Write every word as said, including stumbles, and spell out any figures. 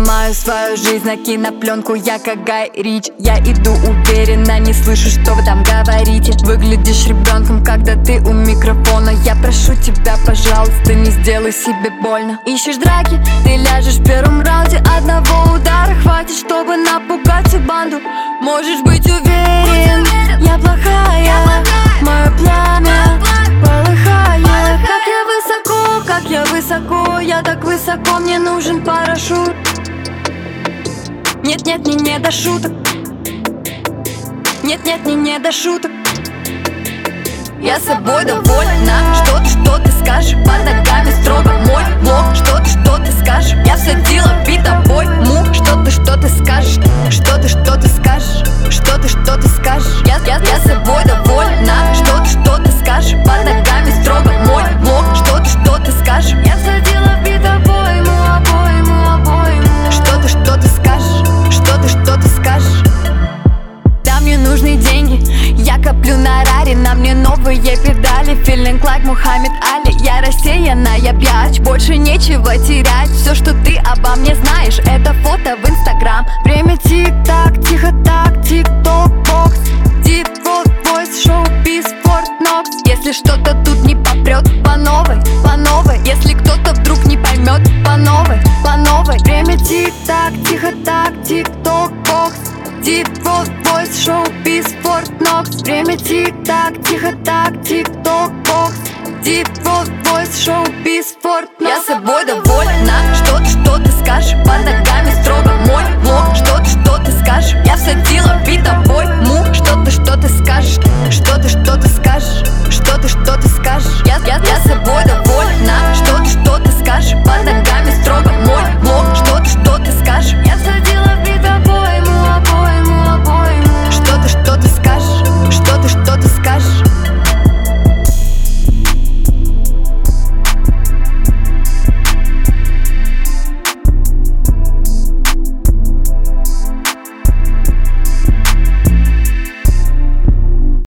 Снимаю свою жизнь на кинопленку, я как Гай Ричи. Я иду уверенно, не слышу, что вы там говорите. Выглядишь ребенком, когда ты у микрофона. Я прошу тебя, пожалуйста, не сделай себе больно. Ищешь драки, ты ляжешь в первом раунде. Одного удара хватит, чтобы напугать всю банду. Можешь быть уверен, я плохая, мое пламя полыхает. Как я высоко, как я высоко, я так высоко, мне нужен парашют. Нет, нет, мне не до шуток. Нет, нет, мне не до шуток. Я собой довольна. Что ты, что ты скажешь? Под ногами строго мой блок. Что ты, что ты скажешь? Я всадила битовой мух. Что ты, что ты скажешь? Что ты, что ты скажешь? Что ты, что ты скажешь? Я, я, я собой довольна. Что ты, что ты скажешь? Под ногами строго мой блок. Что ты, что ты скажешь? Я всадила битовой мух, обойму, обойму. Что ты, что ты скажешь? Что ты, что ты скажешь? Да, мне нужны деньги, я коплю на раре. На мне новые педали, feeling like Мухаммед Али. Я рассеяна, я пьяч, больше нечего терять. Все, что ты обо мне знаешь, это фото в инстаграм. Время тик-так, тихо так, тик-ток, бокс. Deep voice, шоу-биз, Форт Нокс. Если что-то тут не попрет, по новой, по новой. Если кто-то вдруг не поймет, по новой, по новой. Время тик-так, тихо так, тик-ток, бокс. Deep voice, шоу-биз, Форт Нокс. Время тик-так, тихо так, тик-ток, бокс. Deep voice, шоу-биз, Форт Нокс. Я собой довольна. Что ты, что ты скажешь? Под ногами строго мой блок. Что ты, что